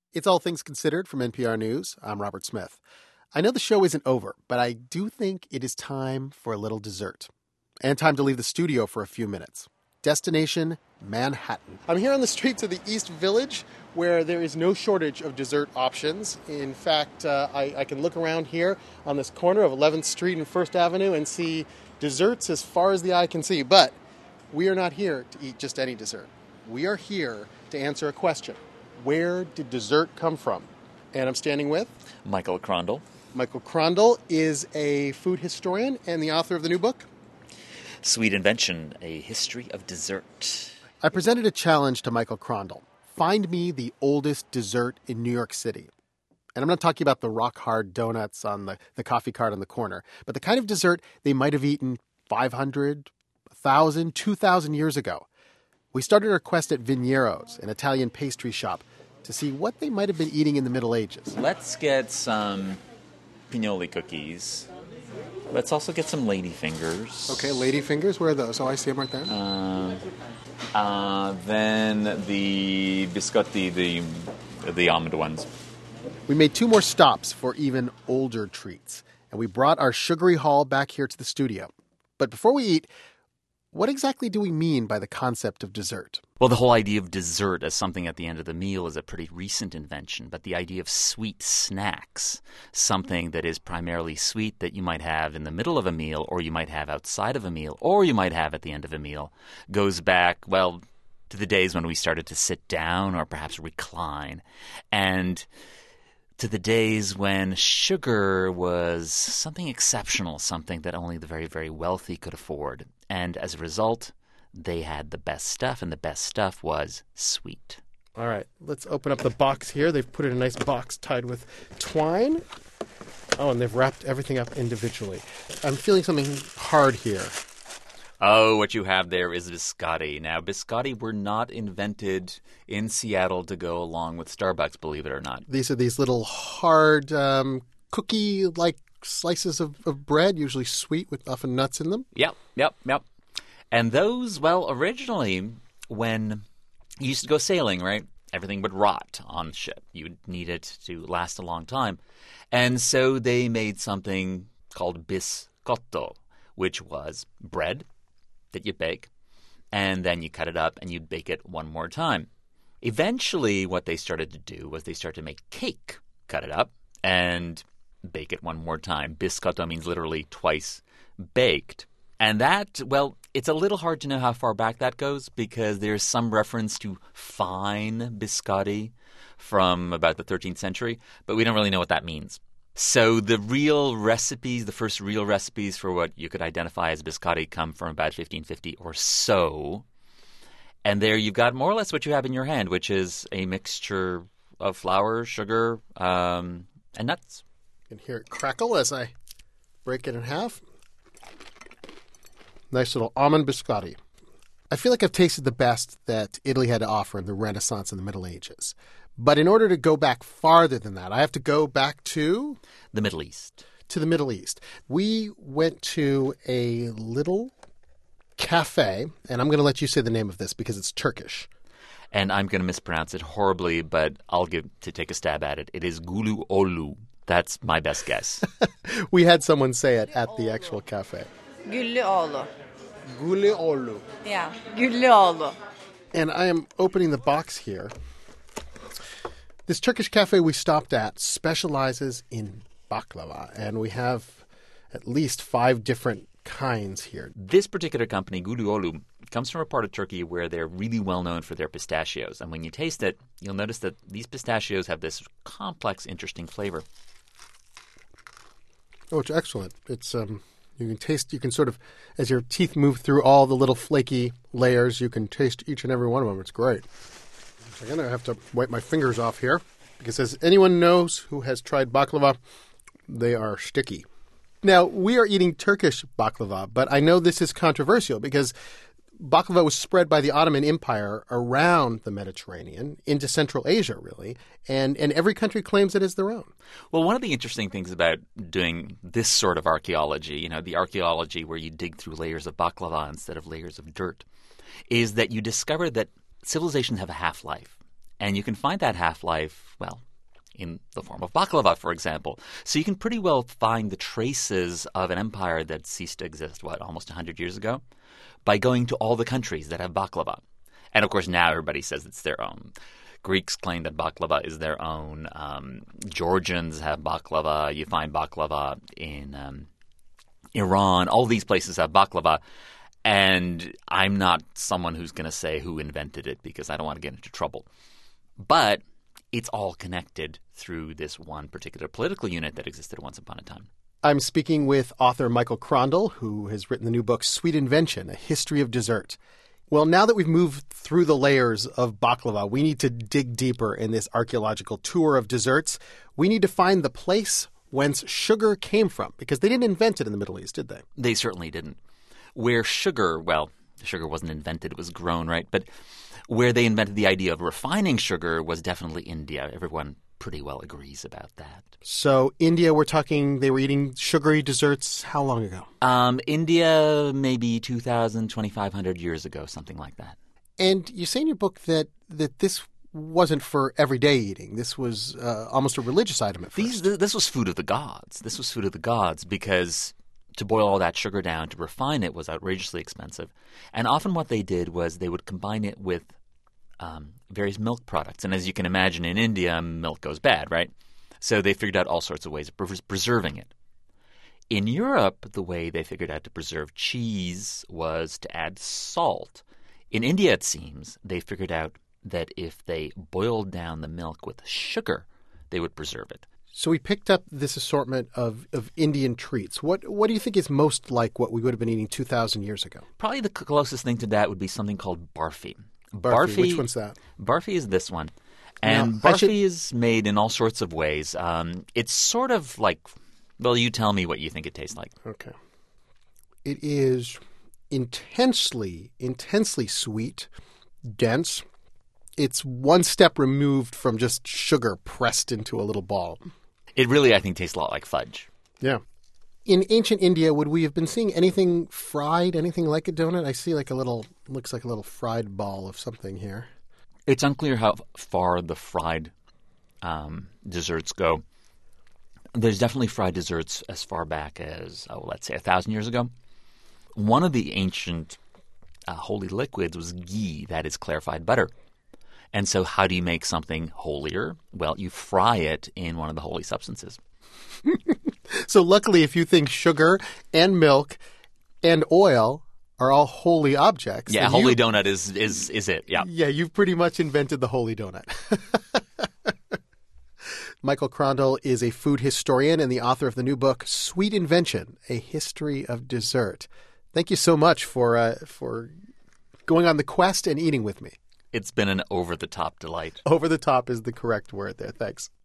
It's All Things Considered from NPR News. I'm Robert Smith. I know the show isn't over, but I do think it is time for a little dessert. And time to leave the studio for a few minutes. Destination Manhattan. I'm here on the streets of the East Village, where there is no shortage of dessert options. In fact, I can look around here on this corner of 11th Street and 1st Avenue and see desserts as far as the eye can see. But we are not here to eat just any dessert. We are here to answer a question. Where did dessert come from? And I'm standing with Michael Krondl. Michael Krondl is a food historian and the author of the new book, Sweet Invention, A History of Dessert. I presented a challenge to Michael Krondl. Find me the oldest dessert in New York City. And I'm not talking about the rock-hard donuts on the coffee cart on the corner, but the kind of dessert they might have eaten 500, 1,000, 2,000 years ago. We started our quest at Vignero's, an Italian pastry shop, to see what they might have been eating in the Middle Ages. Let's get some pinoli cookies. Let's also get some ladyfingers. Okay, ladyfingers, where are those? Oh, I see them right there. Then the biscotti, the almond ones. We made 2 more stops for even older treats, and we brought our sugary haul back here to the studio. But before we eat, what exactly do we mean by the concept of dessert? Well, the whole idea of dessert as something at the end of the meal is a pretty recent invention, but the idea of sweet snacks, something that is primarily sweet that you might have in the middle of a meal, or you might have outside of a meal, or you might have at the end of a meal, goes back, well, to the days when we started to sit down or perhaps recline, and to the days when sugar was something exceptional, something that only the very, very wealthy could afford. And as a result, they had the best stuff, and the best stuff was sweet. All right, let's open up the box here. They've put it in a nice box tied with twine. Oh, and they've wrapped everything up individually. I'm feeling something hard here. Oh, what you have there is biscotti. Now, biscotti were not invented in Seattle to go along with Starbucks, believe it or not. These are these little hard cookie-like slices of bread, usually sweet with often nuts in them. Yep. And those, well, originally, when you used to go sailing, right, everything would rot on the ship. You would need it to last a long time. And so they made something called biscotto, which was bread that you bake, and then you cut it up and you bake it one more time. Eventually, what they started to do was they started to make cake, cut it up, and bake it one more time. Biscotto means literally twice baked. And that, well, it's a little hard to know how far back that goes because there's some reference to fine biscotti from about the 13th century, but we don't really know what that means. So the real recipes, the first real recipes for what you could identify as biscotti come from about 1550 or so. And there you've got more or less what you have in your hand, which is a mixture of flour, sugar, and nuts. You can hear it crackle as I break it in half. Nice little almond biscotti. I feel like I've tasted the best that Italy had to offer in the Renaissance and the Middle Ages. But in order to go back farther than that, I have to go back to the Middle East. To the Middle East. We went to a little cafe, and I'm going to let you say the name of this because it's Turkish. And I'm going to mispronounce it horribly, but I'll take a stab at it. It is Gulu Olu. That's my best guess. We had someone say it at the actual cafe. Güllüoğlu. Güllüoğlu. Yeah, Güllüoğlu. And I am opening the box here. This Turkish cafe we stopped at specializes in baklava, and we have at least 5 different kinds here. This particular company, Güllüoğlu, comes from a part of Turkey where they're really well known for their pistachios. And when you taste it, you'll notice that these pistachios have this complex, interesting flavor. Oh, it's excellent. It's you can taste, you can sort of, as your teeth move through all the little flaky layers, you can taste each and every one of them. It's great. Again, I have to wipe my fingers off here because as anyone knows who has tried baklava, they are sticky. Now, we are eating Turkish baklava, but I know this is controversial because baklava was spread by the Ottoman Empire around the Mediterranean into Central Asia, really, and every country claims it as their own. Well, one of the interesting things about doing this sort of archaeology, the archaeology where you dig through layers of baklava instead of layers of dirt, is that you discover that civilizations have a half-life. And you can find that half-life, well, in the form of baklava, for example. So you can pretty well find the traces of an empire that ceased to exist, almost 100 years ago, by going to all the countries that have baklava. And, of course, now everybody says it's their own. Greeks claim that baklava is their own. Georgians have baklava. You find baklava in Iran. All these places have baklava. And I'm not someone who's going to say who invented it because I don't want to get into trouble. But it's all connected through this one particular political unit that existed once upon a time. I'm speaking with author Michael Krondl, who has written the new book, Sweet Invention, A History of Dessert. Well, now that we've moved through the layers of baklava, we need to dig deeper in this archaeological tour of desserts. We need to find the place whence sugar came from, because they didn't invent it in the Middle East, did they? They certainly didn't. Where sugar, well, sugar wasn't invented, it was grown, right? But where they invented the idea of refining sugar was definitely India. Everyone pretty well agrees about that. So India, we're talking, they were eating sugary desserts how long ago? India, maybe 2,000, 2,500 years ago, something like that. And you say in your book that this wasn't for everyday eating. This was almost a religious item at first. This was food of the gods. This was food of the gods because to boil all that sugar down, to refine it was outrageously expensive. And often what they did was they would combine it with various milk products. And as you can imagine, in India, milk goes bad, right? So they figured out all sorts of ways of preserving it. In Europe, the way they figured out to preserve cheese was to add salt. In India, it seems, they figured out that if they boiled down the milk with sugar, they would preserve it. So we picked up this assortment of Indian treats. What do you think is most like what we would have been eating 2,000 years ago? Probably the closest thing to that would be something called barfi. Barfi. Which one's that? Barfi is this one. And now, barfi is made in all sorts of ways. It's sort of like, well, you tell me what you think it tastes like. Okay. It is intensely sweet, dense. It's one step removed from just sugar pressed into a little ball. It really, I think, tastes a lot like fudge. Yeah. In ancient India, would we have been seeing anything fried, anything like a donut? I see looks like a little fried ball of something here. It's unclear how far the fried desserts go. There's definitely fried desserts as far back as, let's say 1,000 years ago. One of the ancient holy liquids was ghee, that is clarified butter. And so how do you make something holier? Well, you fry it in one of the holy substances. So luckily, if you think sugar and milk and oil are all holy objects. Yeah, holy donut is it. Yeah. Yeah, you've pretty much invented the holy donut. Michael Krondl is a food historian and the author of the new book, Sweet Invention, A History of Dessert. Thank you so much for going on the quest and eating with me. It's been an over-the-top delight. Over the top is the correct word there. Thanks.